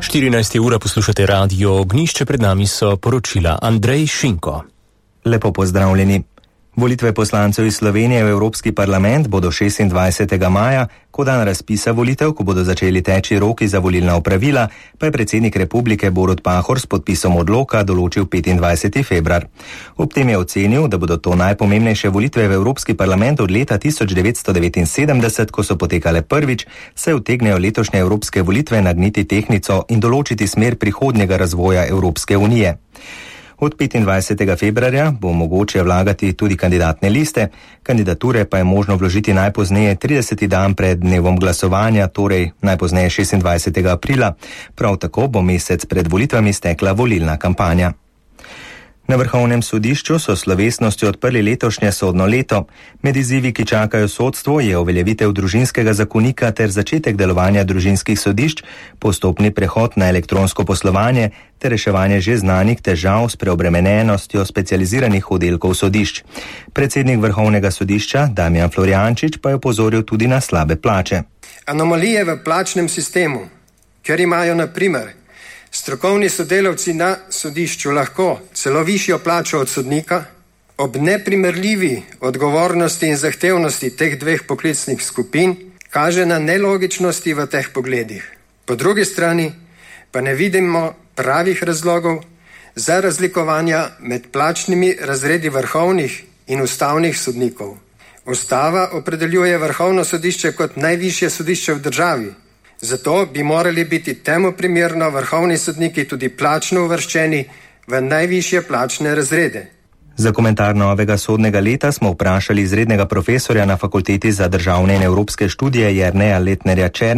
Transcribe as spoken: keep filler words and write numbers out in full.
štirinajsta ura poslušate Radio Ognjišče, pred nami so poročila Andrej Šinko. Lepo pozdravljeni. Volitve poslancev iz Slovenije v Evropski parlament bodo šestindvajsetega maja, ko dan razpisa volitev, ko bodo začeli teči roki za volilna opravila, pa je predsednik republike Borut Pahor s podpisom odloka določil petindvajseti februar. Ob tem je ocenil, da bodo to najpomembnejše volitve v Evropski parlament od leta tisoč devetsto devetinsedemdeset, ko so potekale prvič, saj utegnejo letošnje evropske volitve nagniti tehtnico in določiti smer prihodnjega razvoja Evropske unije. Od petindvajsetega februarja bo mogoče vlagati tudi kandidatne liste, kandidature pa je možno vložiti najpozneje trideseti dan pred dnevom glasovanja, torej najpozneje šestindvajsetega aprila. Prav tako bo mesec pred volitvami stekla volilna kampanja. Na Vrhovnem sodišču so s slovesnostjo odprli letošnje sodno leto. Med izzivi, ki čakajo sodstvo, je uveljavitev družinskega zakonika ter začetek delovanja družinskih sodišč, postopni prehod na elektronsko poslovanje ter reševanje že znanih težav s preobremenjenostjo specializiranih oddelkov sodišč. Predsednik Vrhovnega sodišča Damijan Florjančič pa je opozoril tudi na slabe plače. Anomalije v plačnem sistemu, ker imajo na primer strokovni sodelavci na sodišču lahko celo višjo plačo od sodnika, ob neprimerljivi odgovornosti in zahtevnosti teh dveh poklicnih skupin, kaže na nelogičnosti v teh pogledih. Po drugi strani pa ne vidimo pravih razlogov za razlikovanja med plačnimi razredi vrhovnih in ustavnih sodnikov. Ustava opredeljuje Vrhovno sodišče kot najvišje sodišče v državi. Zato bi morali biti temu primerno vrhovni sodniki tudi plačno uvrščeni v najvišje plačne razrede. Za komentar novega sodnega leta smo vprašali izrednega profesorja na Fakulteti za državne in evropske študije Jerneja Letnerja Černiča,